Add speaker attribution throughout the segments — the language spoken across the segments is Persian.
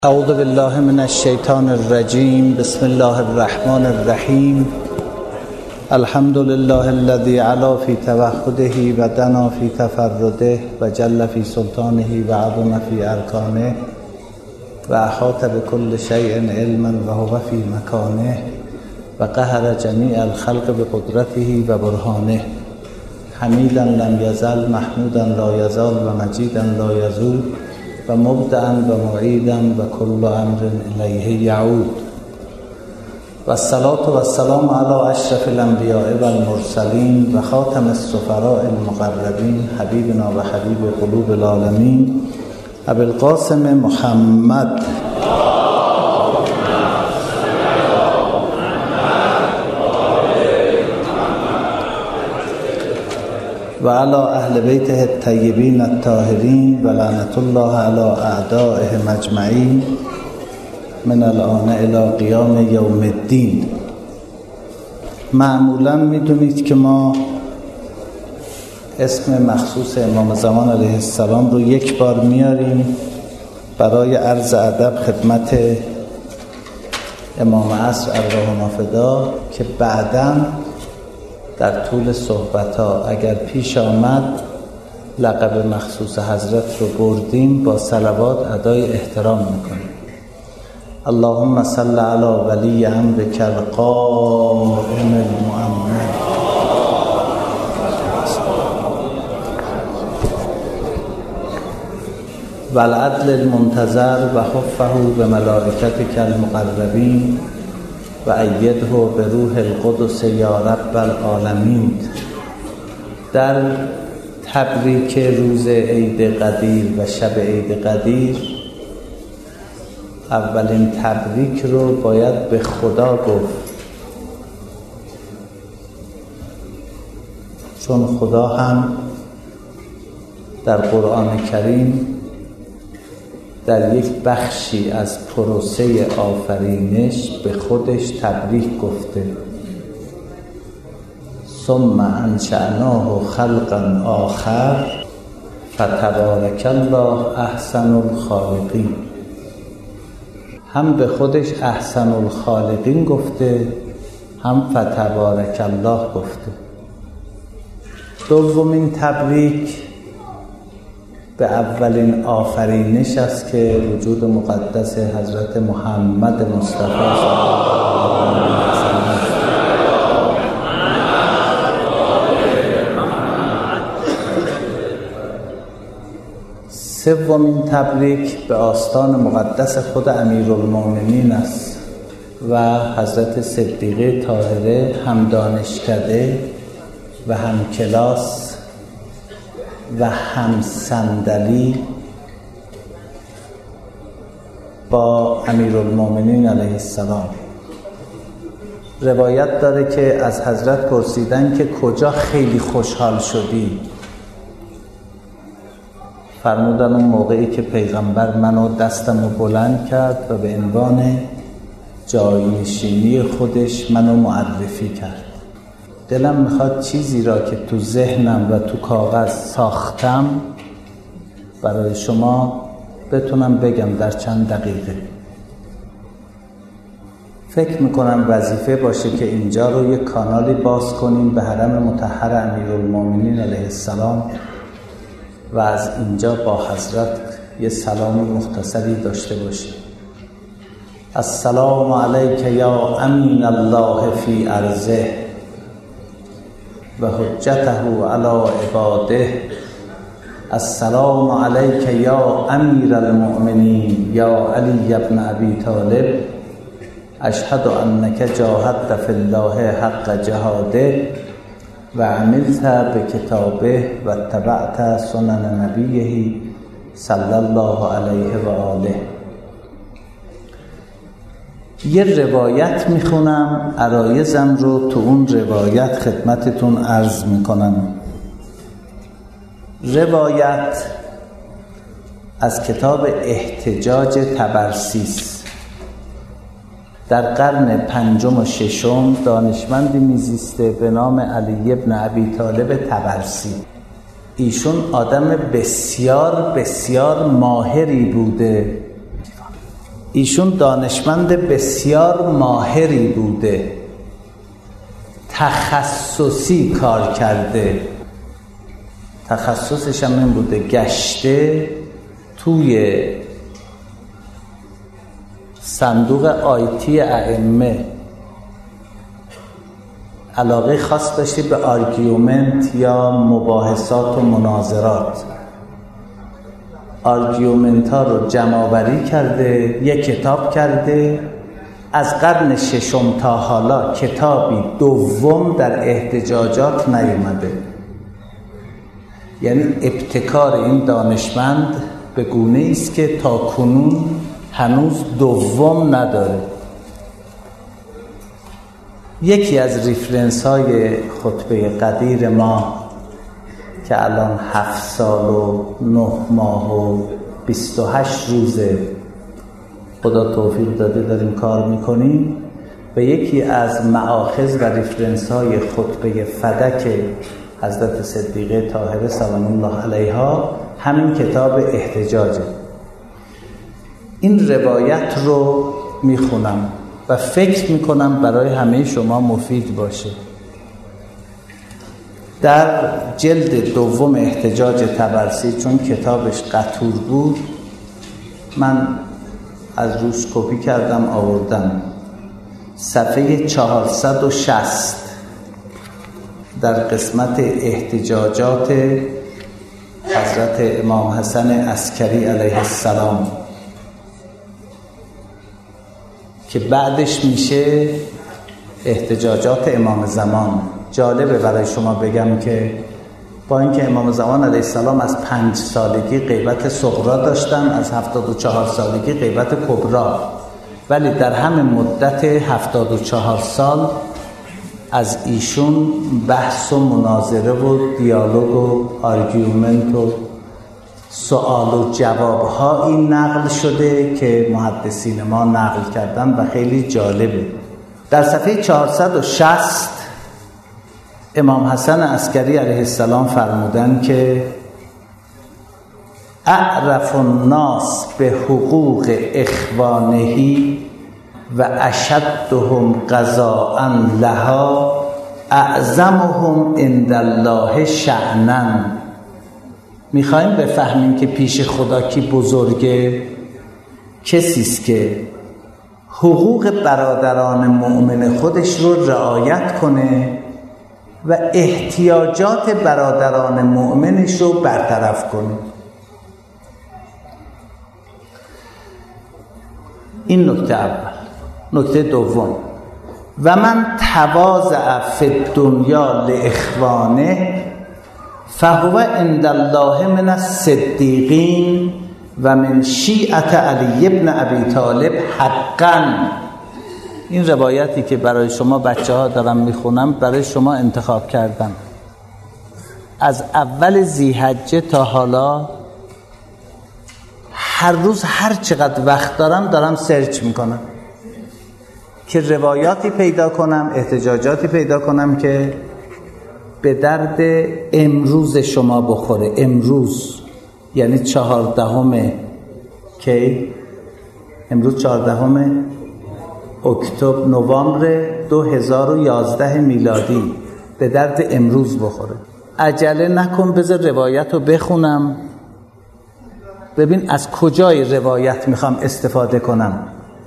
Speaker 1: اعوذ بالله من الشیطان الرجیم. بسم الله الرحمن الرحیم. الحمد لله الذي علا في توحده و دنا في تفرده و جل في سلطانه و عظم في ارکانه و احاط بكل شیء علما و هو في مکانه و قهر جمیع الخلق بقدرته و برهانه. حمیدا لم یزل، محمودا لا یزال و مجیدا لا یزول و مبدعا و معیدا و کل امر الیه یعود. و الصلاة و السلام علی اشرف الانبیاء و المرسلین و خاتم السفراء المقربین حبیبنا و حبیب قلوب العالمین ابی القاسم محمد و علی اهل بیته الطیبین الطاهرین و لعنت الله علی اعدائهم اجمعین من الآن الی قیام یوم الدین. معمولا میدونید که ما اسم مخصوص امام زمان علیه السلام رو یک بار میاریم برای عرض ادب خدمت امام عصر ارواح فدا که بعداً در طول صحبت‌ها اگر پیش آمد لقب مخصوص حضرت رو بردیم با صلوات ادای احترام میکنیم. اللهم صل علی ولی امرک القائم المؤمن و العدل المنتظر و حفه بملائکتک المقربین و ایده به روح القدس یا رب العالمین. در تبریک روز عید قدیر و شب عید قدیر اولین تبریک رو باید به خدا گفت، چون خدا هم در قرآن کریم در یک بخشی از پروسه آفرینش به خودش تبریک گفته. ثم انشأناه خلقا آخر فتبارک الله احسن الخالقین. هم به خودش احسن الخالقین گفته، هم فتبارک الله گفته. دومین تبریک به اولین آفرینش است که وجود مقدس حضرت محمد مصطفی صلی الله علیه وسلم. سومین تبریک به آستان مقدس خود امیرالمومنین است و حضرت صدیقه طاهره هم دانشکده و هم کلاس و هم صندلی با امیرالمومنین علیه السلام. روایت داره که از حضرت پرسیدن که کجا خیلی خوشحال شدی؟ فرمودن اون موقعی که پیغمبر منو دستمو بلند کرد و به عنوان جای‌نشینی خودش منو معرفی کرد. دلم میخواد چیزی را که تو ذهنم و تو کاغذ ساختم برای شما بتونم بگم در چند دقیقه. فکر میکنم وظیفه باشه که اینجا رو یک کانالی باز کنیم به حرم مطهر امیرالمومنین علیه السلام و از اینجا با حضرت یه سلام مختصری داشته باشیم. السلام علیک یا امین الله فی ارضه و حجته علی عباده. السلام علیک یا امیر المؤمنین یا علی ابن ابی طالب. اشهد انک جاهدت فی الله حق جهاده و عملت بکتابه و اتبعت سنن نبیه صلی الله علیه و آله. یه روایت میخونم، عرایزم رو تو اون روایت خدمتتون عرض میکنم. روایت از کتاب احتجاج طبرسی. در قرن پنجم و ششم دانشمندی میزیسته به نام علی ابن ابی طالب طبرسی. ایشون آدم بسیار بسیار ماهری بوده ایشون دانشمند بسیار ماهری بوده، تخصصی کار کرده. تخصصش هم این بوده گشته توی صندوق آیتی ائمه، علاقه خاص داشتی به آرگیومنت یا مباحثات و مناظرات. آرگیومنت ها رو جمع‌آوری کرده، یک کتاب کرده. از قرن ششم تا حالا کتابی دوم در احتجاجات نیومده. یعنی ابتکار این دانشمند به گونه‌ای است که تا کنون هنوز دوم نداره. یکی از ریفرنس های خطبه قدیر ما که الان 7 سال و 9 ماه و 28 روزه خدا توفیق داده داریم کار میکنیم، به یکی از مآخذ و ریفرنس های خطبه فدک حضرت صدیقه طاهره سلام الله علیها همین کتاب احتجاجه. این روایت رو میخونم و فکر میکنم برای همه شما مفید باشه. در جلد دوم احتجاج طبرسی، چون کتابش قطور بود، من از روش کپی کردم آوردم. صفحه 460 در قسمت احتجاجات حضرت امام حسن عسکری علیه السلام که بعدش میشه احتجاجات امام زمان. جالبه برای شما بگم که با اینکه امام زمان علیه السلام از 5 سالگی غیبت صغرا داشتن، از 74 سالگی غیبت کبرا، ولی در همین مدت 74 سال از ایشون بحث و مناظره و دیالوگ و آرگیومنت و سوال و جواب ها این نقل شده که محدثین ما نقل کردن و خیلی جالبه. در صفحه 460 امام حسن عسکری علیه السلام فرمودن که اعرف الناس به حقوق اخوانه و اشدهم قضاء لها اعظمهم عند الله شأنا. میخوایم بفهمیم که پیش خدا کی بزرگه؟ کسیست که حقوق برادران مؤمن خودش رو رعایت کنه و احتیاجات برادران مؤمنش رو برطرف کنه. این نکته اول. نکته دوم، و من تواضع فی الدنیا لاخوانه فهو عند الله من الصدیقین و من شیعة علی ابن ابی طالب حقا. این روایتی که برای شما بچه ها دارم میخونم برای شما انتخاب کردم. از اول ذی‌حجه تا حالا هر روز هر چقدر وقت دارم سرچ میکنم که روایاتی پیدا کنم، احتجاجاتی پیدا کنم که به درد امروز شما بخوره. امروز یعنی 14 کی؟ امروز 14 اکتبر نوامبر 2011 میلادی، به درد امروز بخوره. عجله نکن، بذار روایت رو بخونم ببین از کجای روایت میخوام استفاده کنم.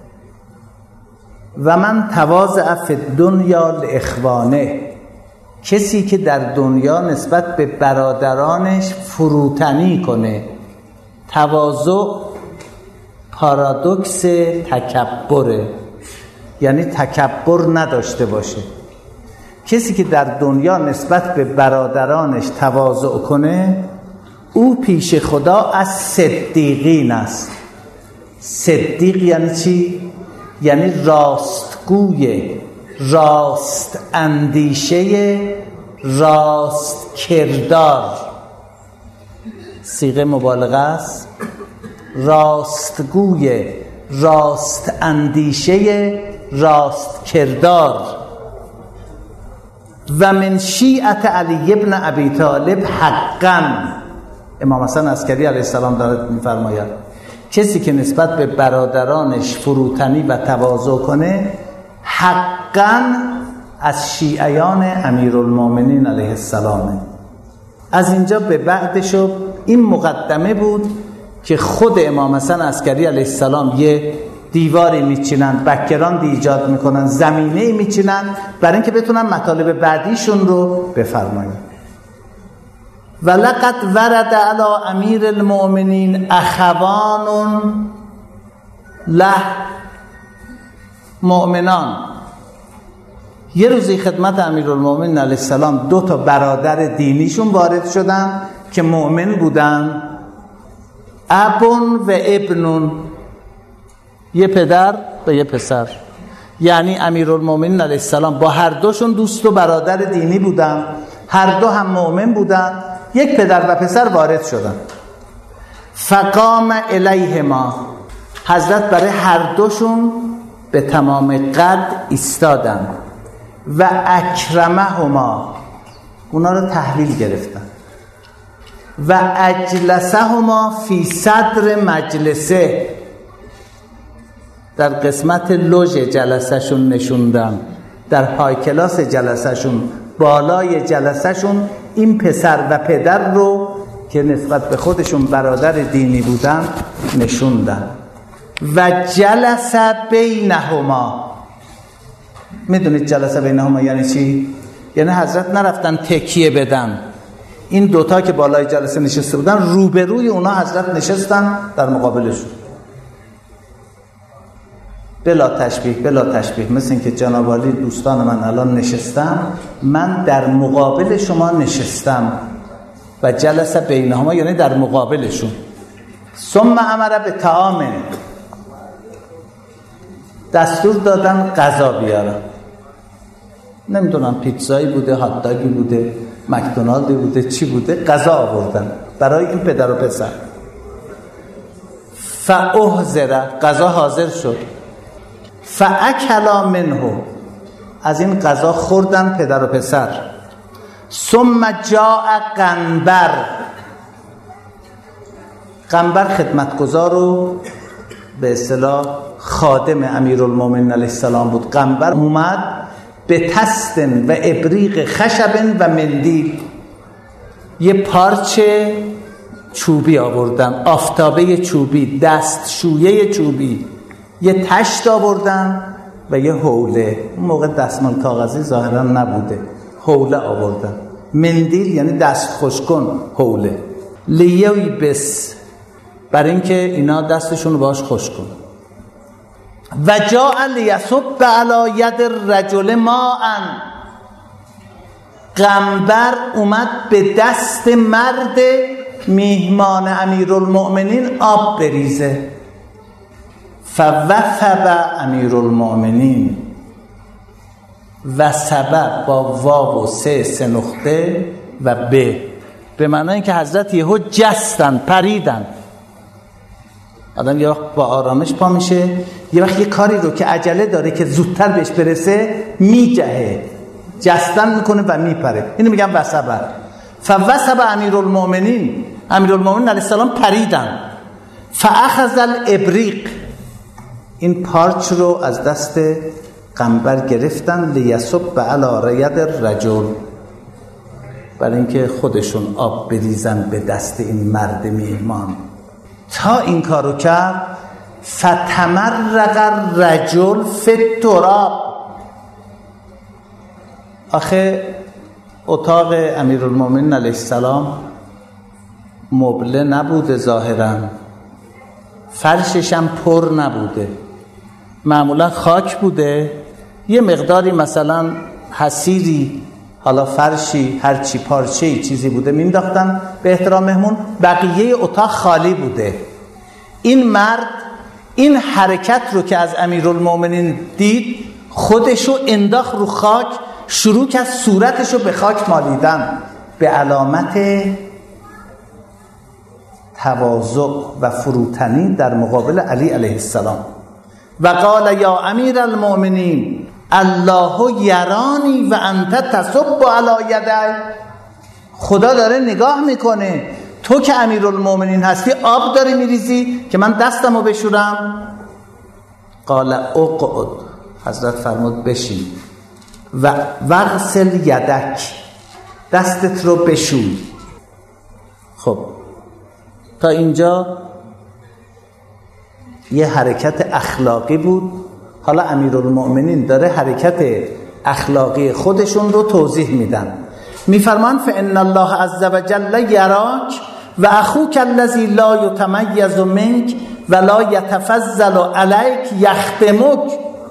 Speaker 1: و من تواضع فی الدنیا لاخوانه، کسی که در دنیا نسبت به برادرانش فروتنی کنه. تواضع پارادوکس تکبره، یعنی تکبر نداشته باشه. کسی که در دنیا نسبت به برادرانش تواضع کنه او پیش خدا از صدیقین است. صدیق یعنی چی؟ یعنی راستگوی، راست اندیشه، راست کردار. صیغه مبالغه است. راستگوی، راست اندیشه، راست کردار. و من شیعة علی ابن ابی طالب حقا. امام حسن عسکری علیه السلام دارد میفرماید کسی که نسبت به برادرانش فروتنی و تواضع کنه حقاً از شیعیان امیرالمومنین علیه السلام. از اینجا به بعدشو این مقدمه بود که خود امام حسن عسکری علیه السلام یه دیواری میچینند، بک‌گراند ایجاد میکنن، زمینه میچینند برای اینکه بتونن مطالب بعدیشون رو بفرمایند. ولقد ورد علی امیر المؤمنین اخوان له مؤمنان. یه روزی خدمت امیرالمومنین علیه السلام 2 برادر دینیشون وارد شدن که مؤمن بودن، ابن و ابنون، یه پدر و یه پسر. یعنی امیرالمومنین علیه السلام با هر دوشون دوست و برادر دینی بودن، هر دو هم مؤمن بودن. یک پدر و پسر وارد شدن. فقام الیهما، حضرت برای هر دوشون به تمام قد ایستادن و اکرمهما، اونا رو تحویل گرفتن و اجلسهما فی صدر مجلسه، در قسمت لوژ جلسهشون نشوندن، در های کلاس جلسهشون، بالای جلسهشون این پسر و پدر رو که نسبت به خودشون برادر دینی بودن نشوندن. و جلس بینهما، میدونید جلس بینهما یعنی چی؟ یعنی حضرت نرفتن تکیه بدن، این 2 که بالای جلسه نشسته بودن روبروی اونا حضرت نشستن در مقابلشون، بلا تشبیه، مثل این که جناب عالی دوستان من الان نشستم، من در مقابل شما نشستم. و جلس بینهما یعنی در مقابلشون. ثم امر به طعام، دستور دادن غذا بیارن. نمیدونم پیتزایی بوده، هات داگی بوده، مکدونالدی بوده، چی بوده، غذا آوردن برای این پدر و پسر. فاحضر، غذا حاضر شد. فاکلا منه، از این غذا خوردن پدر و پسر. ثم جاء قنبر خدمتگزار و به اصطلاح خادم امیرالمومنین علیه السلام بود. قنبر اومد به تستن و ابریق خشبن و مندیل، یه پارچه چوبی آوردن، آفتابه چوبی، دستشویه چوبی، یه تشت آوردن و یه حوله. اون موقع دستمال کاغذی ظاهرا نبوده، حوله آوردن. مندیل یعنی دست خوشکن، حوله. لیوی بس، برای اینکه اینا دستشون باش خوش کن. و جاء لیصب علی ید الرجل ماء، قنبر اومد به دست مرد میهمان امیرالمؤمنین آب بریزه. فوثب امیرالمؤمنین، وثب با واو و سه نقطه و به معنی که حضرت یهو جستن، پریدن. آدم یه وقت با آرامش پا میشه، یه وقت یه کاری رو که عجله داره که زودتر بهش برسه میجهه، جستن میکنه و میپره. اینو میگم وثب. فوثب امیرالمؤمنین، امیرالمؤمنین علیه السلام پریدن. فاخذ الابریق، این پارچ رو از دست قنبر گرفتن. لیصب علی ید الرجل، برای اینکه خودشون آب بریزن به دست این مرد میهمان. تا این کارو کرد، فتمرق الرجل فی التراب. آخه اتاق امیرالمومنین علیه السلام مبله نبوده، ظاهرا فرشش هم پر نبوده، معمولا خاک بوده، یه مقداری مثلا حصیری، حالا فرشی، هرچی پارچه‌ای چیزی بوده مینداختن به احترام مهمون. بقیه اتاق خالی بوده. این مرد این حرکت رو که از امیرالمومنین دید، خودشو انداخت رو خاک، شروع کرد صورتشو به خاک مالیدن به علامت تواضع و فروتنی در مقابل علی علیه السلام. و قال یا امیر المؤمنین الله یرانی و انت تصب علی یدی، خدا داره نگاه میکنه، تو که امیرالمومنین هستی آب داری میریزی که من دستمو بشورم؟ قال اقعد، حضرت فرمود بشین، و وغسل یدک، دستت رو بشوی. خب تا اینجا یه حرکت اخلاقی بود. حالا امیرالمومنین داره حرکت اخلاقی خودشون رو توضیح میدن. میفرمان فإن الله عز وجل یراک و اخوک الذی لا یتمیز منک ولا یتفضل علیک یخدمک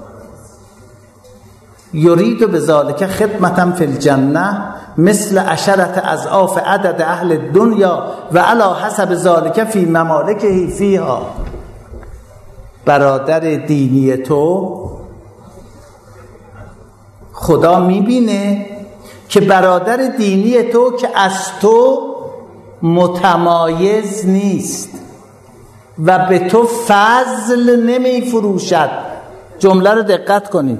Speaker 1: یرید بذلک خدمة فی الجنه مثل 10 اضعاف عدد اهل الدنیا و علی حسب ذلک فی ممالکه فیها. برادر دینی تو خدا میبینه که برادر دینی تو که از تو متمایز نیست و به تو فضل نمی فروشد. جمله رو دقت کنید.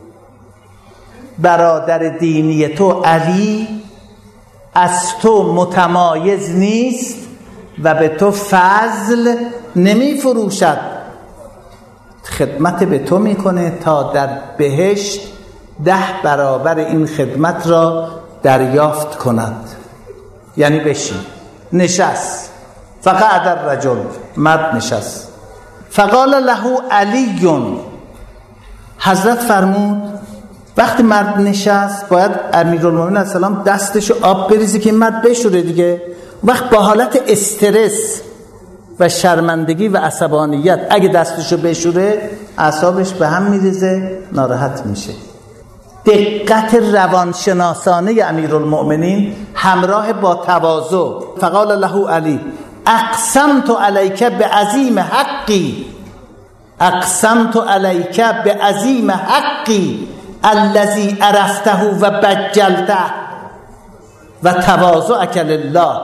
Speaker 1: برادر دینی تو علی از تو متمایز نیست و به تو فضل نمی فروشد، خدمت به تو میکنه تا در بهشت 10 برابر این خدمت را دریافت کند. یعنی بشین. نشست. فقعد الرجل، مرد نشست. فقال له علی، حضرت فرمود وقتی مرد نشست باید امیرالمومنین علیه السلام دستشو آب بریزه که این مرد بشوره دیگه. وقت با حالت استرس و شرمندگی و عصبانیت اگه دستشو بشوره اعصابش به هم میریزه، ناراحت میشه. دقت روانشناسانه امیرالمومنین همراه با تواضع. فقال له علی اقسمت علیک بعظیم حقی، اقسمت علیک بعظیم حقی الذی عرفته و بجلته و تواضعک لله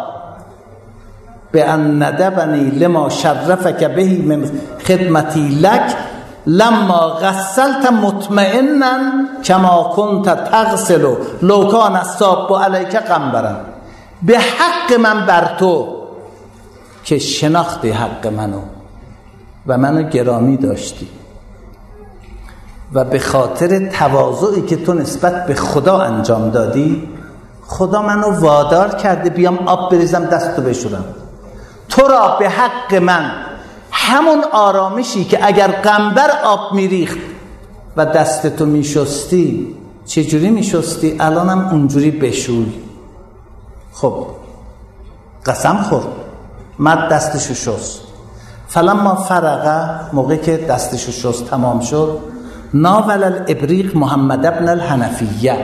Speaker 1: بأن ندبنی لما شرفک به من خدمتی لک لما غسلت مطمئنا کما کنت تغسل لو کان الصاب علیک قنبرا. به حق من بر تو که شناختی حق منو و منو گرامی داشتی و به خاطر تواضعی که تو نسبت به خدا انجام دادی، خدا منو وادار کرده بیام آب بریزم دستو بشورم. تو را به حق من همون آرامشی که اگر قنبر آب میریخت و دستتو میشستی، چجوری میشستی؟ الانم اونجوری بشوی. خب قسم خورد. مرد دستشو شست. فلما فرغ، موقع که دستشو شست تمام شد، ناول الابریق محمد ابن الحنفیه،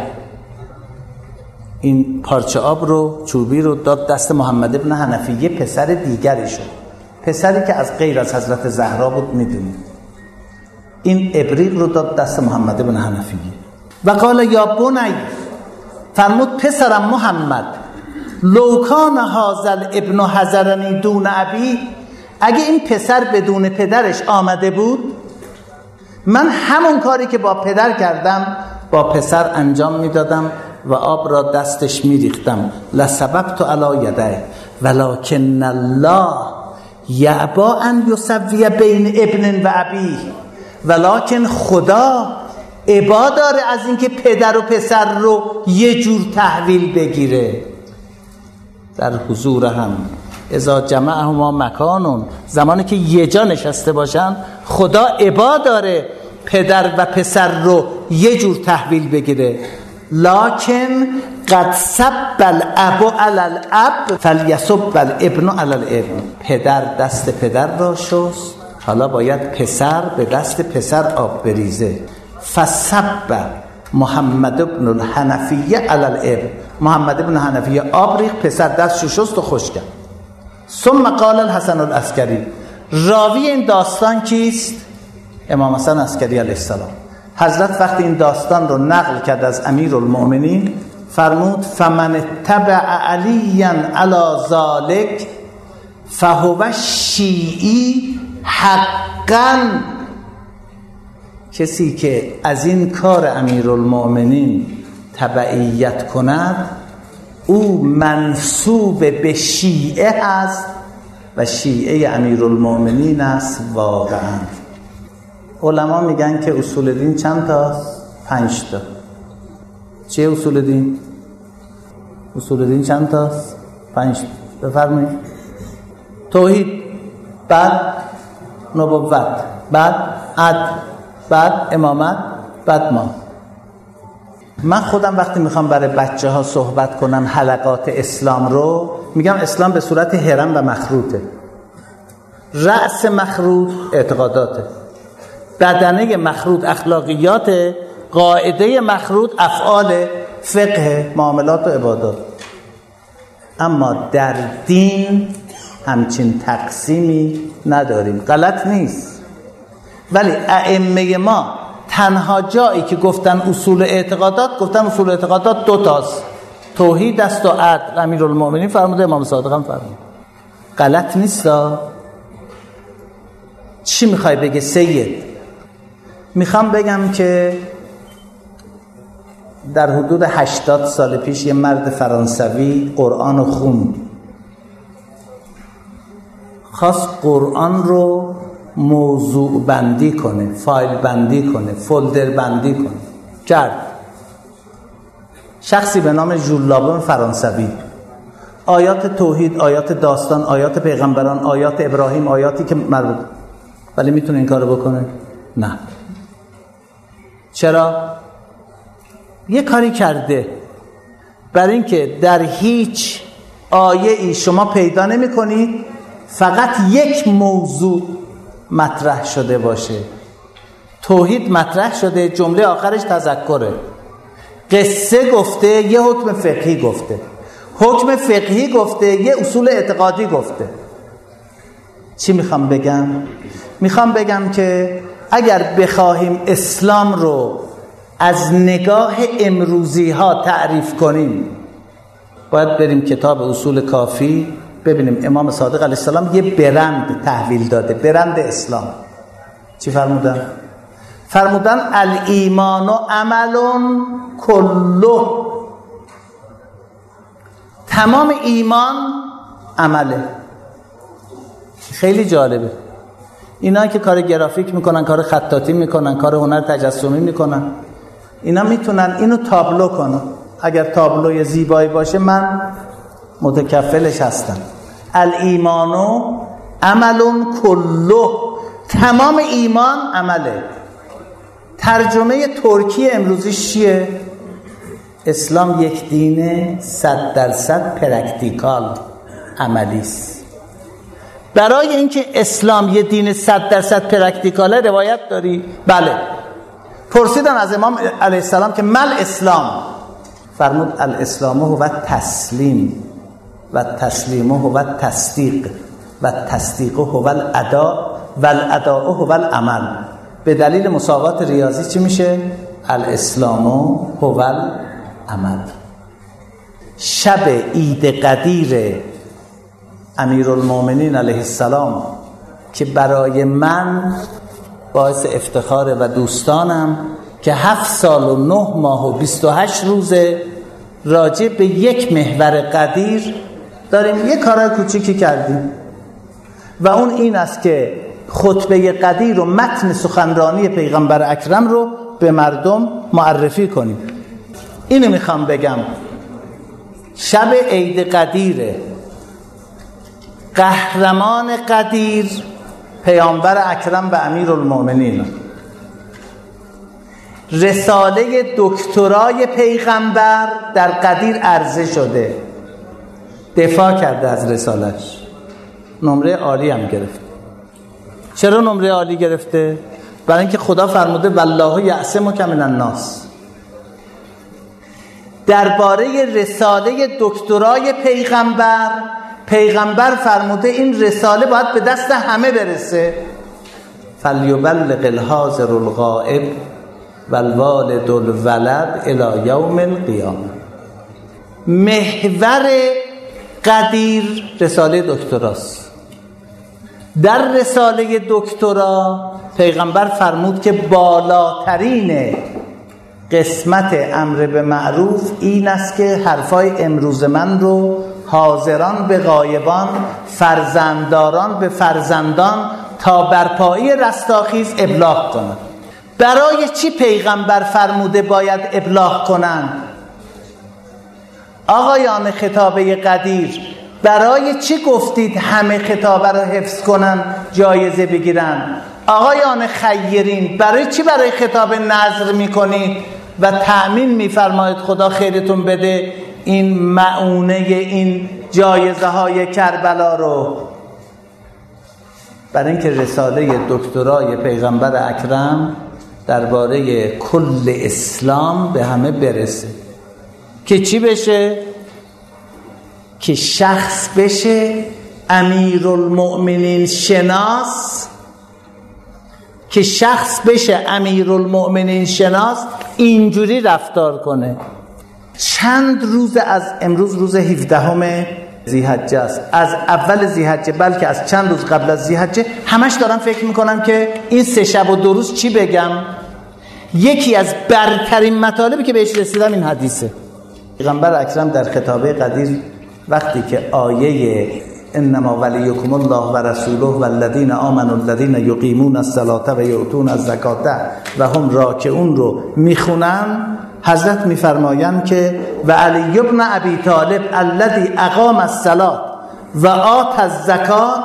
Speaker 1: این پارچه آب رو، چوبی رو داد دست محمد ابن حنفیه، پسر دیگری شد، پسری که از غیر از حضرت زهرا بود. میدونید این ابریق رو داد دست محمد ابن حنفیه و قال یا بنی، فرمود پسرم محمد، لو کان هذا الابن حضرنی دون ابی، اگه این پسر بدون پدرش آمده بود، من همون کاری که با پدر کردم با پسر انجام میدادم و آب را دستش میریختم. لسببت علی یده ولکن الله یعبا ان یسوی بین ابن و ابی، ولکن خدا ابا داره از اینکه پدر و پسر رو یه جور تحویل بگیره. در حضور هم اذا جمعهما مکانون، زمانی که یه جا نشسته باشن، خدا ابا داره پدر و پسر رو یه جور تحویل بگیره. لکن قد سب الاب علی الاب فلیسب الابن علی الابن، پدر دست پدر را شست، حالا باید پسر به دست پسر آب بریزه. فسب محمد ابن الحنفیه علی الابن، محمد ابن حنفیه آب ریخت، پسر دستشو شست و خشک کرد. ثم قال الحسن العسکری، راوی این داستان کیست؟ امام حسن عسکری علیه السلام. حضرت وقتی این داستان رو نقل کرد از امیرالمؤمنین فرمود فمن اتبع علیا علی ذلک فهو شیعی حقا، کسی که از این کار امیرالمؤمنین تبعیت کند او منسوب به شیعه هست و شیعه امیرالمؤمنین است. واقعا علما میگن که اصول دین چند تاست؟ 5 تا. چیه اصول دین؟ اصول دین چند تاست؟ 5 تا. بفرمایید. توحید، بعد نبوت، بعد عدل، بعد امامت، بعد ما. من خودم وقتی میخوام برای بچه ها صحبت کنم حلقات اسلام رو، میگم اسلام به صورت هرم و مخروطه. رأس مخروط اعتقاداته، بدنه مخروط اخلاقیاته، قاعده مخروط افعال، فقه، معاملات و عبادات. اما در دین همچین تقسیمی نداریم. غلط نیست، ولی ائمه ما تنها جایی که گفتن اصول اعتقادات، گفتن اصول اعتقادات 2 تاست، توحید است و عدل. امیرالمؤمنین فرموده، امام صادق هم فرموده. غلط نیستا؟ چی میخوای بگه سید؟ میخوام بگم که در حدود 80 سال پیش یه مرد فرانسوی قرآن رو خوند. خواست قرآن رو موضوع بندی کنه، فایل بندی کنه، فولدر بندی کنه. کرد. شخصی به نام ژول لابون فرانسوی. آیات توحید، آیات داستان، آیات پیغمبران، آیات ابراهیم، آیاتی که مربوط، ولی میتونه این کارو بکنه؟ نه. چرا؟ یه کاری کرده برای اینکه در هیچ آیه ای شما پیدا نمی کنید فقط یک موضوع مطرح شده باشه. توحید مطرح شده، جمله آخرش تذکره. قصه گفته، یه حکم فقهی گفته. حکم فقهی گفته، یه اصول اعتقادی گفته. چی میخوام بگم؟ میخوام بگم که اگر بخواهیم اسلام رو از نگاه امروزی ها تعریف کنیم، باید بریم کتاب اصول کافی ببینیم امام صادق علیه السلام یه برند تحویل داده، برند اسلام. چی فرمودن؟ فرمودن الایمان عمل کله. تمام ایمان عمله. خیلی جالبه. اینا که کار گرافیک میکنن، کار خطاطی میکنن، کار هنر تجسمی میکنن، اینا میتونن اینو تابلو کنن. اگر تابلوی زیبایی باشه من متکفلش هستم. الایمان عمل کله. تمام ایمان عمله. ترجمه ترکی امروزیش چیه؟ اسلام یک دین 100% پرکتیکال، عملی است. برای اینکه اسلام یه دین 100% پرکتیکاله روایت داری؟ بله. پرسیدن از امام علیه السلام که مل اسلام؟ فرمود الاسلام هو تسلیم و تسلیم هو تصدیق و تصدیق هو الاداء و الاداء هو العمل. به دلیل مساوات ریاضی چی میشه؟ الاسلام هو العمل. شب عید قدیر امیرالمؤمنین علیه السلام که برای من باعث افتخاره و دوستانم که 7 سال و 9 ماه و 28 روزه راجع به یک محور قدیر داریم یه کارای کوچیکی کردیم و اون این است که خطبه قدیر و متن سخنرانی پیغمبر اکرم رو به مردم معرفی کنیم. اینو میخوام بگم. شب عید قدیره. قهرمان قدیر پیامبر اکرم و امیرالمؤمنین. رساله دکترای پیغمبر در قدیر عرضه شده، دفاع کرده از رسالش، نمره عالی هم گرفته. چرا نمره عالی گرفته؟ برای اینکه خدا فرموده والله یعصمک من الناس. درباره رساله دکترای پیغمبر فرموده این رساله باید به دست همه برسه. فلیبلغ الحاضر الغائب والوالد الولد الی یوم القیامه. محور قدیر رساله دکتراست. در رساله دکترا پیغمبر فرمود که بالاترین قسمت امر به معروف این است که حرفای امروز من رو حاضران به غایبان، فرزندداران به فرزندان تا برپایی رستاخیز ابلاغ کنند. برای چی پیغمبر فرموده باید ابلاغ کنند؟ آقایان خطابه قدیر، برای چی گفتید همه خطابه رو حفظ کنن جایزه بگیرن؟ آقایان خیرین، برای چی برای خطابه نذر میکنید و تأمین میفرمایید خدا خیرتون بده این معونه این جایزه های کربلا رو؟ برای اینکه رساله دکترای پیغمبر اکرم درباره کل اسلام به همه برسه. که چی بشه؟ که شخص بشه امیرالمؤمنین شناس، که شخص بشه امیرالمؤمنین شناس، اینجوری رفتار کنه. چند روز از امروز، روز 17 ذی‌حجه است، از اول ذی‌حجه، بلکه از چند روز قبل از ذی‌حجه همش دارم فکر میکنم که این 3 شب و 2 روز چی بگم. یکی از برترین مطالبی که بهش رسیدم این حدیثه. پیغمبر اکرم در خطابه قدیر وقتی که آیه انما ولیکم الله و رسوله والذین آمنوا الذین یقیمون الصلاة و یؤتون الزکاة و هم راکعون رو میخونن، حضرت میفرمایند که و علی ابن ابی طالب الذی اقام الصلاة و آت الزکاة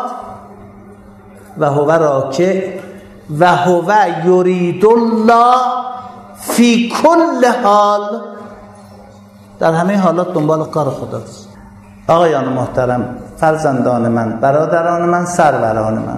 Speaker 1: و هو راکع و هو یرید الله فی کل حال، در همه حالات دنبال کار خداست. آقایان محترم، فرزندان من، برادران من، سروران من،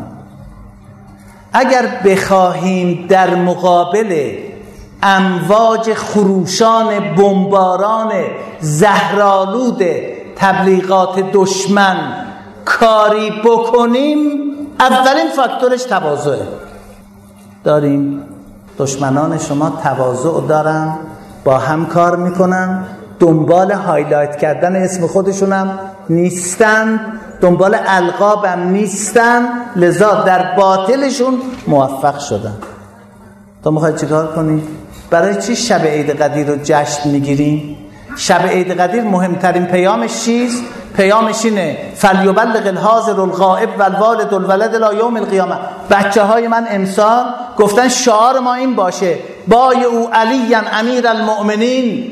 Speaker 1: اگر بخواهیم در مقابل امواج خروشان بمباران زهرآلود تبلیغات دشمن کاری بکنیم، اولین فاکتورش تواضعه. داریم دشمنان شما تواضع دارن، با هم کار میکنن، دنبال هایلایت کردن اسم خودشونم نیستن، دنبال القابم نیستن، لذا در باطلشون موفق شدن. تو میخواید چیکار کنی؟ برای چی شب عید قدیر رو جشن میگیریم؟ شب عید قدیر مهمترین پیامش چیست؟ پیامش اینه فلیبلغ الحاضر الغائب والوالد الولد الی یوم القیامه. بچه های من امسال گفتن شعار ما این باشه بایعوا علیا امیر المؤمنین.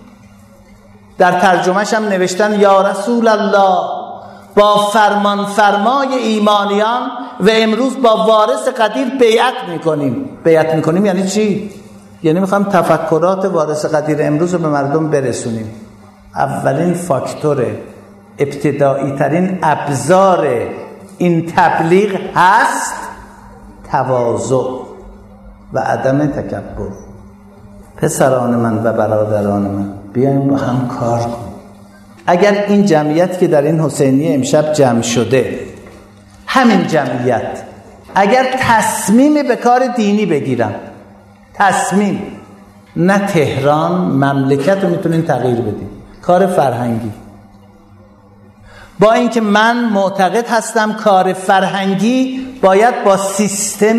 Speaker 1: در ترجمهش هم نوشتن یا رسول الله، با فرمان فرمای ایمانیان و امروز با وارث قدیر بیعت میکنیم. بیعت میکنیم یعنی چی؟ یعنی میخوام تفکرات وارث قدیر امروز رو به مردم برسونیم. اولین فاکتور، ابتدایی ترین ابزار این تبلیغ هست تواضع و عدم تکبر. پسران من و برادران من، بیایم با هم کار کنیم. اگر این جمعیت که در این حسینیه امشب جمع شده، همین جمعیت اگر تصمیم به کار دینی بگیرن، تصمیم، نه تهران مملکت رو میتونین تغییر بدین، کار فرهنگی، با اینکه من معتقد هستم کار فرهنگی باید با سیستم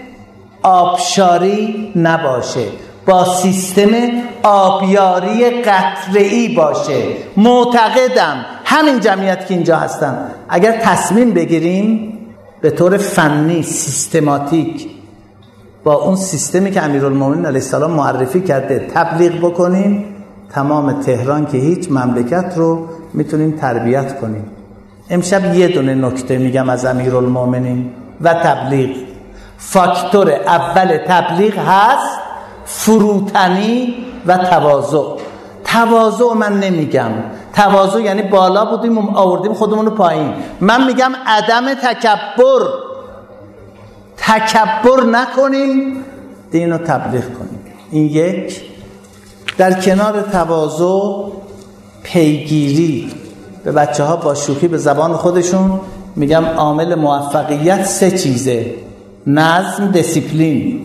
Speaker 1: آبشاری نباشه، با سیستم آبیاری قطره‌ای باشه. معتقدم همین جمعیت که اینجا هستن اگر تصمیم بگیریم به طور فنی سیستماتیک با اون سیستمی که امیرالمومنین علیه السلام معرفی کرده تبلیغ بکنیم، تمام تهران که هیچ مملکت رو میتونیم تربیت کنیم. امشب یه دونه نکته میگم از امیرالمومنین و تبلیغ. فاکتور اول تبلیغ هست فروتنی و تواضع. تواضع من نمیگم، تواضع یعنی بالا بودیم آوردیم خودمون رو پایین. من میگم عدم تکبر. تکبر نکنیم، دین رو تبلیغ کنیم. این یک. در کنار تواضع پیگیری. به بچه ها با شوخی به زبان خودشون میگم عامل موفقیت 3 چیزه: نظم، دیسیپلین،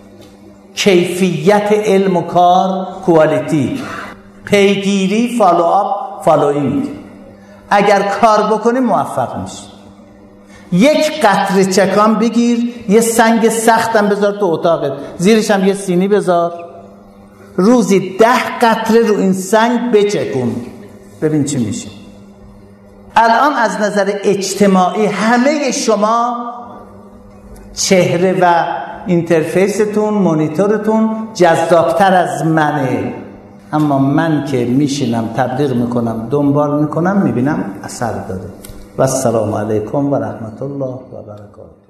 Speaker 1: کیفیت علم و کار، کوالیتی، پیگیری، فالو آپ، فالوینگ. اگر کار بکنیم موفق میشیم. یک قطره چکان بگیر، یه سنگ سختم بذار تو اتاقت، زیرش هم یه سینی بذار، روزی 10 قطره رو این سنگ بچکون ببین چی میشه. الان از نظر اجتماعی همه شما چهره و اینترفیستون، مانیتورتون جذابتر از منه، اما من که میشینم تبلیغ میکنم دنبال میکنم میبینم اثر داره. و السلام علیکم و رحمت الله و برکاته.